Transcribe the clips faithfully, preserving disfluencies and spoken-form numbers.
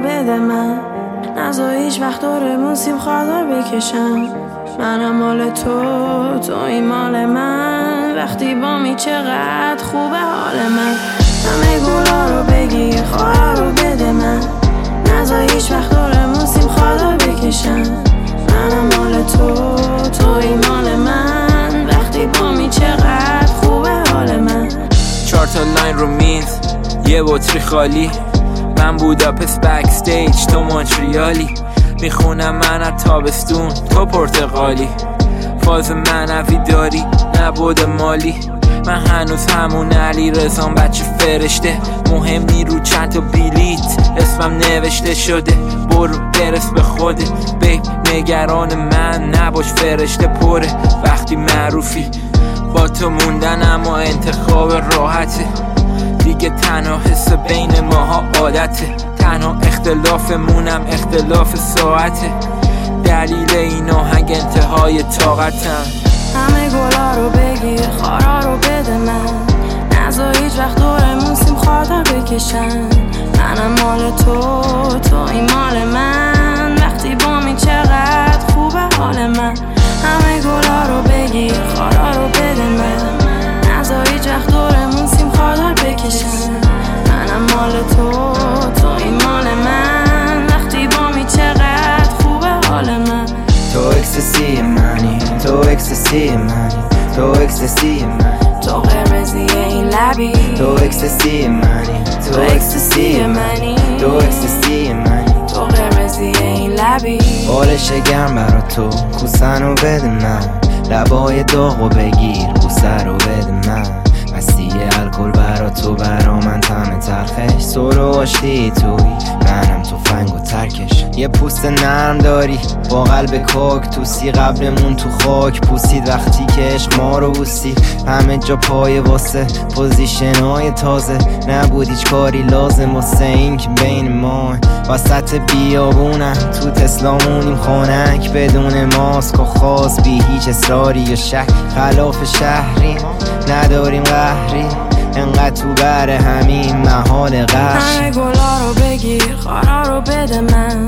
بده من، نزا هیچ وقت داره موسیم خادر بکشم. منم مال تو، تو این مال من، وقتی با می چقدر خوبه حال من. همه گلا رو بگیر، خارا رو بده من، نزا هیچ وقت داره موسیم خادر بکشم. منم مال تو، تو این مال من، وقتی با می چقدر خوبه حال من. چهار تا لاین رو میز، یه بطری خالی، من بوداپست بک استیج، تو مونتریالی. میخونم من از تابستون، تو پرتقالی. فاز منوی داری، نبود مالی. من هنوز همون علی رزام بچه فرشته، مهم نی رو چند تا بیلیت اسمم نوشته شده. برو برس به خوده بیب، نگران من نباش، فرشته پره. وقتی معروفی با تو موندن اما انتخاب راحته، دیگه تنها حس بین ماها عادته. تنها اختلافمونم اختلاف ساعته، دلیل این آهنگ انتهای طاقتم. همه گلا رو بگیر، خارا رو بده من، نزا هیچ وقت دور موسیم خاطر بکشن. منم مال تو، تو این مال من، وقتی با می چقدر خوبه حال من. همه گلا رو بگیر، خارا رو بده من، نزا هیچ وقت دور موسیم خاطر بکشن. منم مال تو، تو این مال من، وقتی با می چقدر خوبه حال من. تو اکستسی منی، تو اکستسی منی، تو اکستسی منی، تو قرمزی این لبی، تو اکستسی منی، تو اکستسی منی، تو اکستسی منی، تو قرمزی این لبی. بالش گرم برا تو، کوسنو بده من، لبای داغو بگیر، کوسه رو بده من. مستی الکل برا تو، برا من طعم تلخش. سرو آشتی توی منم تفنگ و ترکش. یه پوست نرم داری با قلب کوک، توسی قبلمون تو خاک پوسید وقتی که عشق ما رو بوسید. همه جا پای واسه پوزیشنای تازه، نبود هیچ کاری لازم واسه این که بین ما. وسط بیابونم تو تسلامونیم خانک، بدون ماسک و خاص بی هیچ اصراری و شک. خلاف شهریم نداریم قهری، انقدر تو بر همین محال قش. همه گلا رو بگیر، خارا رو بده من،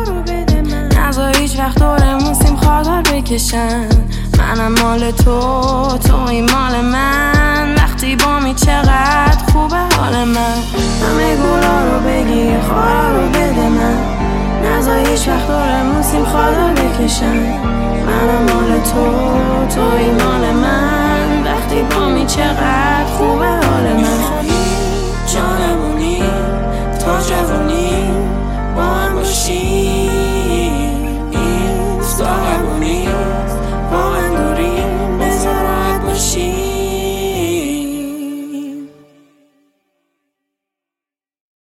نزا هیچ وقت دور موسیم خاطر بکشن. منم مال تو، تو این مال من، وقتی با می چقدر خوبه حال من. همه گلا رو بگیر، خارا رو بده من، نزا هیچ وقت دور موسیم خاطر بکشن. منم مال تو، تو این مال من، وقتی با می چقدر خوبه حال من. جانمونی تا جوانی با هم باشیم.